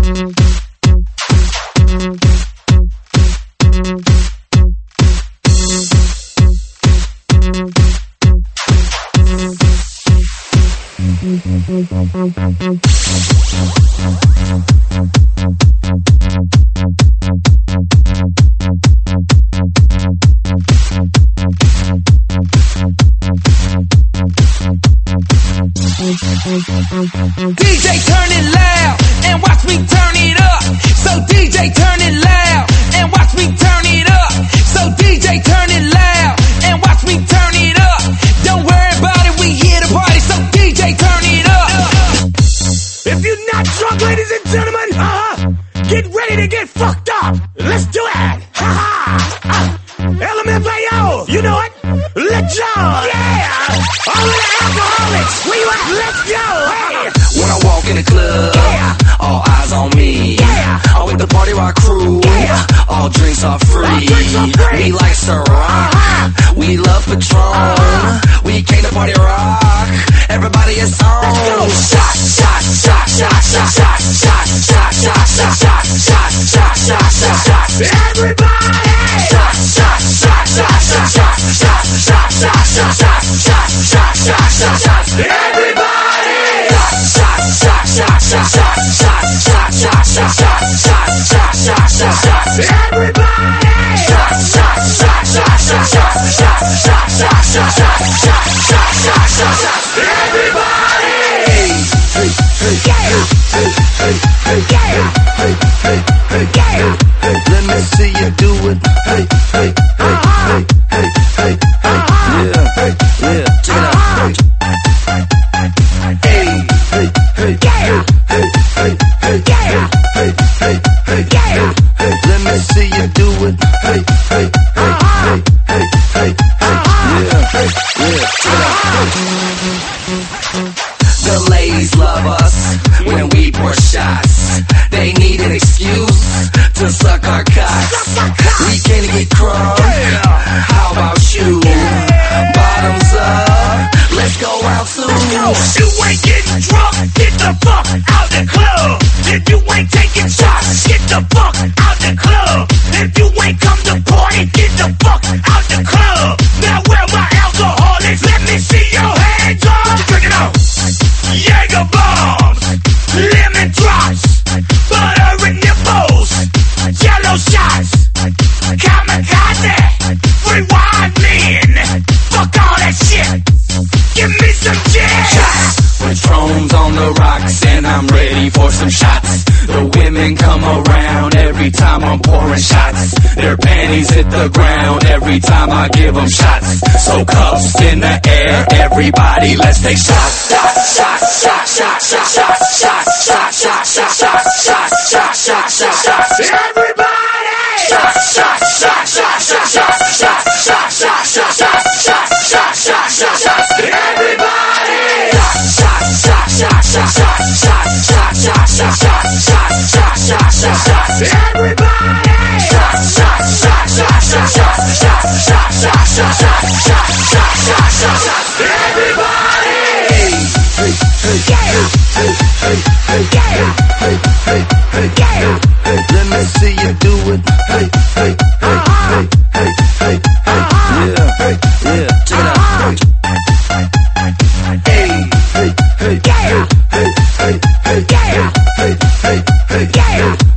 DJ turn it loud and watch me turn it up. So DJ turn it loud and watch me turn it up. So DJ turn it loud and watch me turn it up. Don't worry about it, we here to party. So DJ turn it up. If you're not drunk, ladies and gentlemen, get ready to get fucked up. Let's do it. LMFAO, you know it. Let's go. Yeah. All of the alcoholics, where you at? Let's go. Hey. When I walk in the club, all eyes on me. I'm with the party rock crew. All drinks are free. We like Ciroc. We love Patron. We came to party rock. Everybody is on. Let's go. Shot, shot, shot, shot, shot, shot, shot, shot, shot, shot, shot, shot, shot, shot, shot, shot. Everybody. Shot, shot, shot, shot, shot, shot, shot, shot, shot, shot, shot, shot, shot, shot, shot, shot. Everybody. Shot, shot, shot, shot, shot, shot, shot, shot, shot, shot, shot, shot, shot, shot, shot. Everybody. Shot, shot, shot, shot, shot, shot, shot, shot, shot, shot, shot, shot, shot, shot, shot, shot. Everybody. Hey, hey, hey, hey, hey, hey, hey, hey, hey, hey, hey, hey. Let me see you do it. Hey, hey, hey, hey, hey, hey, hey. Yeah, hey, yeah. Check it out. Hey, hey, hey, hey, hey, hey, hey, hey, hey, hey, hey, hey. Let me see you do it. Hey, hey, hey, hey, hey, hey, hey. Yeah, hey, yeah. Check it out. The ladies love us when we pour shots. They need an excuse to suck our cocks. We can't get crunk. How about you? Bottoms up. Let's go out soon. If you ain't getting drunk, get the fuck out the club. If you ain't taking shots, get the fuck out the club. If you ain't come to party, get the fuck out the club. Now where my alcoholics? Let me see your hands up. Drink it out. Jaeger bombs, lemon drops, butter and nipples, jello shots, kamikaze, free wine men. Fuck all that shit. Give me some gin. Shots, Patron's on the rocks and I'm ready for some shots. The women come around every time I'm pouring shots. Their panties hit the ground every time I give them shots. So cuffs in the air, everybody let's take shots. Shots, shots, shots, shots, shots, shots, shots, shots, shots, shots, shots, shots, shots, shots, shots. Everybody. Shots, shots, shots, shots, shots, shots, shots, shots, shots, shots, shots, shots, shots, shots, shots, shots. Everybody. Shots, shots, shots, shots, shots, shots, shots, shots, shots, shots, shots, shots, shots, shots. Everybody. Shots, shots, shots, shots, shots, shots, shots, shots, shots, shots, shots, shots, shots, shots, shots. Everybody. Hey, hey, hey, hey, hey, hey, hey, hey, hey, hey, hey. Let me see you do it. Hey, hey, hey, hey, hey, hey, hey. Yeah, hey, yeah. Check it out. Hey, hey, hey, hey, hey, hey, hey, hey, hey, hey, hey, hey.